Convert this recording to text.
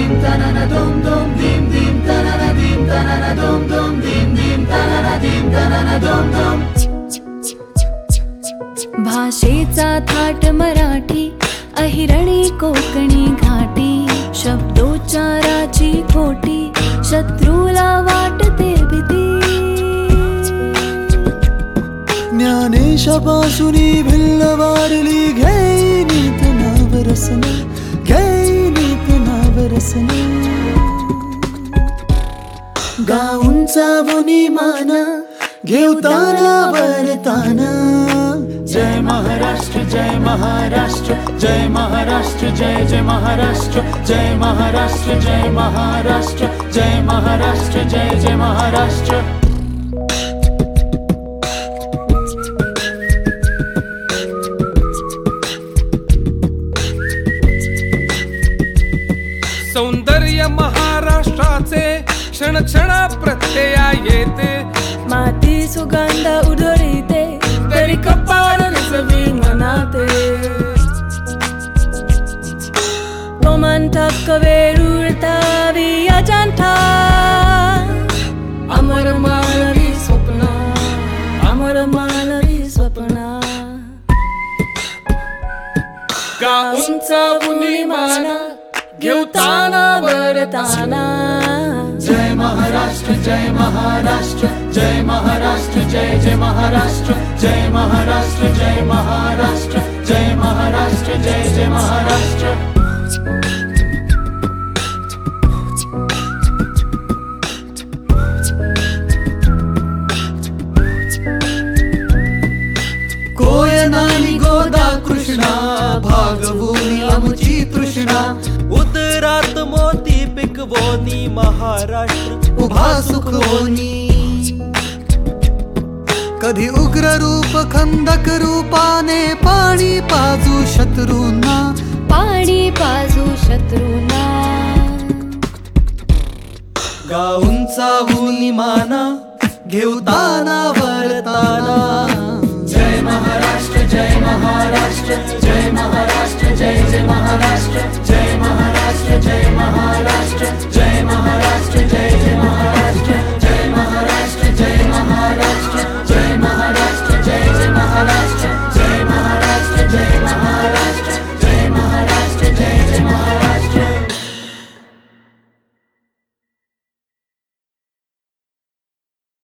dim tanana dum dum dim dim tanana dim tanana dum dum dim dim tanana dim tanana dum dum. भाषेचा थाट मराठी, अहिरणी कोकणी घाटी, शब्दोच्चाराची खोटी, शत्रूला वाटते भीती. ज्ञानेशापासूनी भिल्ल वारली, घेईनीत नावरसन, घेईनीत नावरसन. गाऊंचा मुनी माना, घेवताना वरताना. जय महाराष्ट्र जय महाराष्ट्र जय महाराष्ट्र जय जय महाराष्ट्र जय महाराष्ट्र जय महाराष्ट्र जय महाराष्ट्र जय जय महाराष्ट्र. सौंदर्य महाराष्ट्राचे क्षण क्षण प्रत्यया येते. माती सुगंध उधळीते, तरी कपाळ रचवी मनाते. रोमांचक वेरुळतावी अजंठा, अमर मानवी स्वप्न, अमर मानवी स्वप्न. गाऊंचा मुनी माना, घेवताना वरताना. जय महाराष्ट्र जय महाराष्ट्र जय महाराष्ट्र जय जय महाराष्ट्र जय महाराष्ट्र जय महाराष्ट्र जय महाराष्ट्र जय जय महाराष्ट्र. कोयनानी गोदा कृष्णा, भागवूनी आमची तृष्णा. उदरात मोती पिकवोनी महाराष्ट्र उभा सुखवोनी. कधी उग्र रूप खंदक रूपाने, पाणी पाजू शत्रूंना, पाणी पाजू शत्रूंना. गाऊंचा उनी माना, घेवताना वरताना. जय महाराष्ट्र जय महाराष्ट्र जय महाराष्ट्र जय जय महाराष्ट्र जय